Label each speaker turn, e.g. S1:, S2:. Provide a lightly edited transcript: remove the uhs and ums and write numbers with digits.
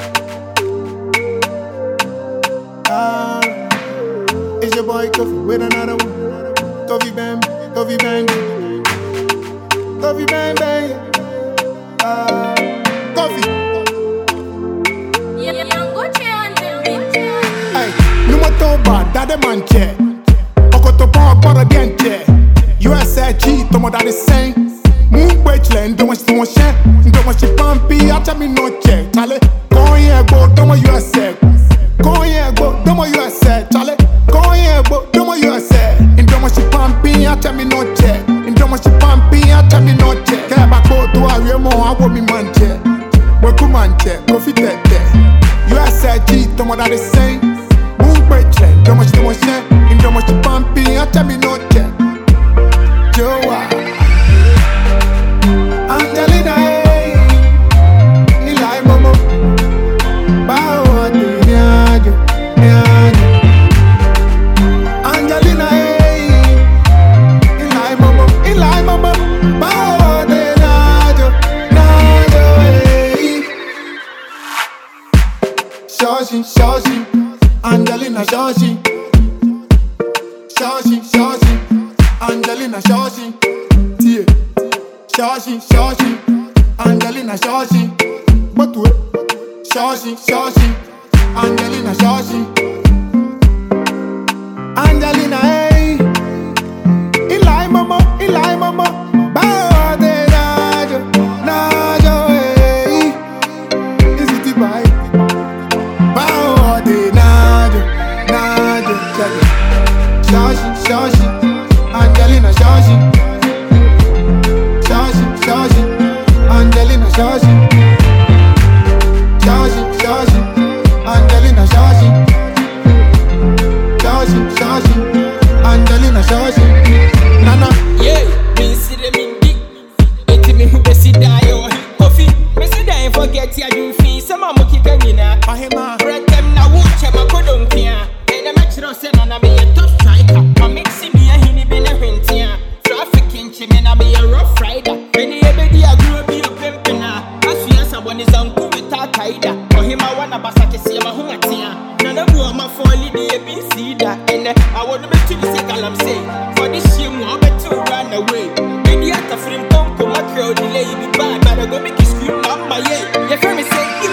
S1: Ah, it's your boy Kofi with another one. Kofi bang, Kofi bang, Kofi bang bang. Ah, Kofi. Hey, no matter what, that man chair. Okoto pa para bien chair. USA cheat, tomo that is saying. Moon wetland, don't want to share. Don't want to pumpy, after me no check. Chale, go here, go, don't want USA. Go here, go, don't want USA. Chale, go here, go, don't want USA. And don't want to pumpy, after me no check. And don't want to pumpy, after me no check. Care about go to a real more, I want me man chair. Welcome man chair, profit that there. USA cheat, tomo that is saying. Moon wetland, don't want to share. And don't want to pumpy, after me no check. Joa. Angelina, Eli Momo, Bao Nyajo, Nyajo. Angelina, Eli Momo, Bao Nyajo, Nyajo. Shoshi, Angelina, Shoshi, Angelina, Shoshi. Shoshi, Angelina, Shoshi. But wait, Shoshi, Angelina, Shoshi. Angelina, hey, Eli Momo, Bao de Najo, hey. Is it the vibe? Bao de Najo, check it. Shoshi, Angelina, Shoshi. Angelina, Shoshi, Angelina, Shoshi, Angelina, Shoshi. Nana,
S2: yeah, me see them in big. Eti me who be see die yo. Kofi, me see die forget ya do fi. Some am keep me na.
S1: Ahima,
S2: Break them na watch em akodon kia. And the match no say na me a top striker. Ma mix me a hini be na hwentia. Traffic in chime na me a rough rider. Any ebedi a grow be a pimpina. As one is uncle with a kaida. For him, I want a basket, see my humatia. None of you are my folly, they be see that. And I want to make to the second, I'm saying. For this shame, I'll bet to run away. Maybe at a frame, come, my crowd, delay, be bad, but I go make you scream, I'm my yeah. You hear me say,